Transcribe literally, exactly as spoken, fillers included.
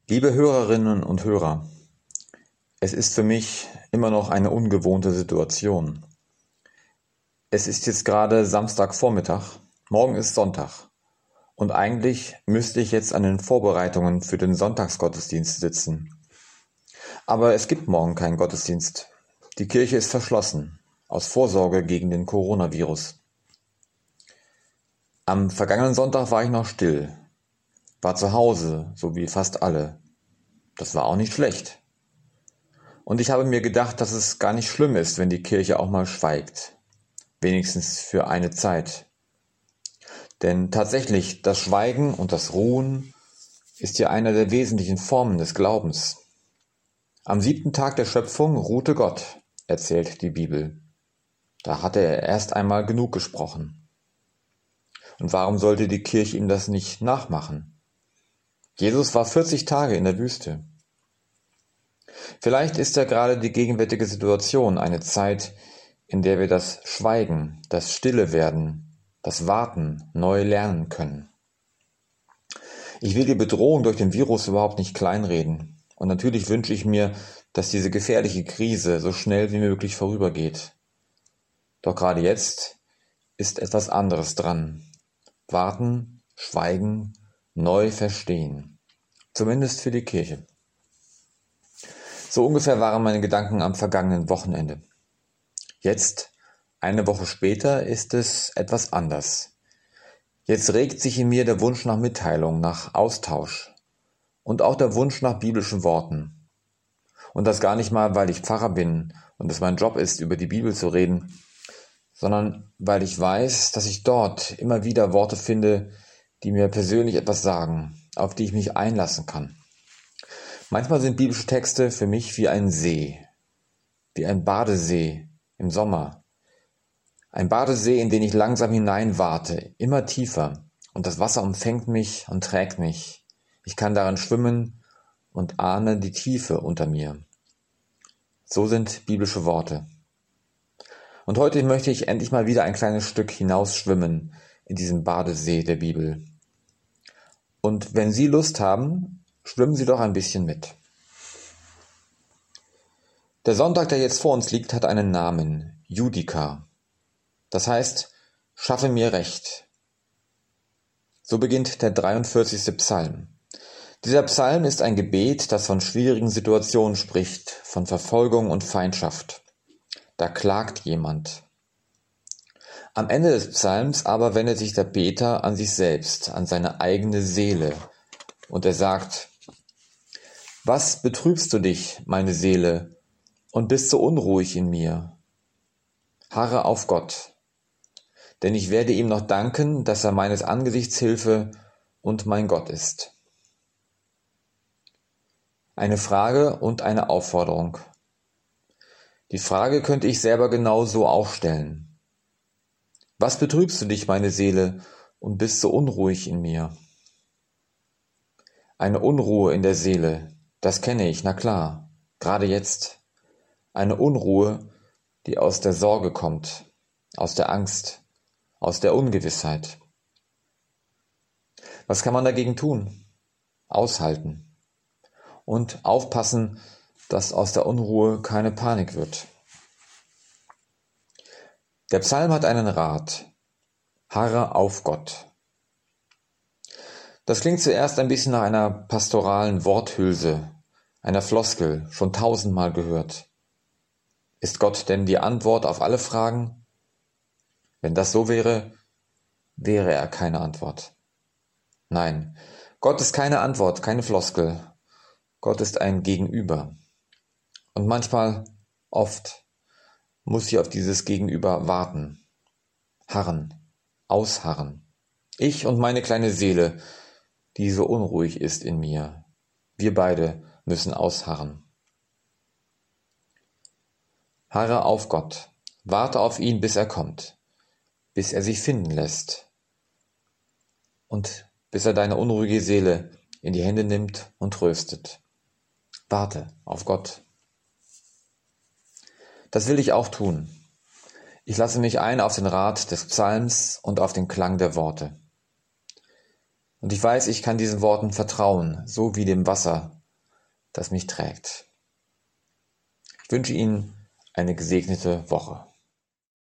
Liebe Hörerinnen und Hörer, es ist für mich immer noch eine ungewohnte Situation. Es ist jetzt gerade Samstagvormittag, morgen ist Sonntag und eigentlich müsste ich jetzt an den Vorbereitungen für den Sonntagsgottesdienst sitzen. Aber es gibt morgen keinen Gottesdienst. Die Kirche ist verschlossen, aus Vorsorge gegen den Coronavirus. Am vergangenen Sonntag war ich noch still, war zu Hause, so wie fast alle. Das war auch nicht schlecht. Und ich habe mir gedacht, dass es gar nicht schlimm ist, wenn die Kirche auch mal schweigt. Wenigstens für eine Zeit. Denn tatsächlich, das Schweigen und das Ruhen ist ja eine der wesentlichen Formen des Glaubens. Am siebten Tag der Schöpfung ruhte Gott, erzählt die Bibel. Da hatte er erst einmal genug gesprochen. Und warum sollte die Kirche ihm das nicht nachmachen? Jesus war vierzig Tage in der Wüste. Vielleicht ist ja gerade die gegenwärtige Situation eine Zeit, in der wir das Schweigen, das Stille werden, das Warten neu lernen können. Ich will die Bedrohung durch den Virus überhaupt nicht kleinreden. Und natürlich wünsche ich mir, dass diese gefährliche Krise so schnell wie möglich vorübergeht. Doch gerade jetzt ist etwas anderes dran. Warten, schweigen, neu verstehen. Zumindest für die Kirche. So ungefähr waren meine Gedanken am vergangenen Wochenende. Jetzt, eine Woche später, ist es etwas anders. Jetzt regt sich in mir der Wunsch nach Mitteilung, nach Austausch und auch der Wunsch nach biblischen Worten. Und das gar nicht mal, weil ich Pfarrer bin und es mein Job ist, über die Bibel zu reden, sondern weil ich weiß, dass ich dort immer wieder Worte finde, die mir persönlich etwas sagen, auf die ich mich einlassen kann. Manchmal sind biblische Texte für mich wie ein See, wie ein Badesee im Sommer. Ein Badesee, in den ich langsam hineinwarte, immer tiefer, und das Wasser umfängt mich und trägt mich. Ich kann darin schwimmen und ahne die Tiefe unter mir. So sind biblische Worte. Und heute möchte ich endlich mal wieder ein kleines Stück hinausschwimmen in diesem Badesee der Bibel. Und wenn Sie Lust haben, schwimmen Sie doch ein bisschen mit. Der Sonntag, der jetzt vor uns liegt, hat einen Namen, Judika. Das heißt, schaffe mir Recht. So beginnt der dreiundvierzigste Psalm. Dieser Psalm ist ein Gebet, das von schwierigen Situationen spricht, von Verfolgung und Feindschaft. Da klagt jemand. Am Ende des Psalms aber wendet sich der Beter an sich selbst, an seine eigene Seele. Und er sagt: Was betrübst du dich, meine Seele, und bist so unruhig in mir? Harre auf Gott, denn ich werde ihm noch danken, dass er meines Angesichts Hilfe und mein Gott ist. Eine Frage und eine Aufforderung. Die Frage könnte ich selber genau so auch stellen. Was betrübst du dich, meine Seele, und bist so unruhig in mir? Eine Unruhe in der Seele, das kenne ich, na klar, gerade jetzt. Eine Unruhe, die aus der Sorge kommt, aus der Angst, aus der Ungewissheit. Was kann man dagegen tun? Aushalten und aufpassen, dass aus der Unruhe keine Panik wird. Der Psalm hat einen Rat: Harre auf Gott. Das klingt zuerst ein bisschen nach einer pastoralen Worthülse, einer Floskel, schon tausendmal gehört. Ist Gott denn die Antwort auf alle Fragen? Wenn das so wäre, wäre er keine Antwort. Nein, Gott ist keine Antwort, keine Floskel. Gott ist ein Gegenüber. Und manchmal, oft, muss ich auf dieses Gegenüber warten, harren, ausharren. Ich und meine kleine Seele, die so unruhig ist in mir. Wir beide müssen ausharren. Harre auf Gott, warte auf ihn, bis er kommt, bis er sich finden lässt und bis er deine unruhige Seele in die Hände nimmt und tröstet. Warte auf Gott. Das will ich auch tun. Ich lasse mich ein auf den Rat des Psalms und auf den Klang der Worte. Und ich weiß, ich kann diesen Worten vertrauen, so wie dem Wasser, das mich trägt. Ich wünsche Ihnen eine gesegnete Woche.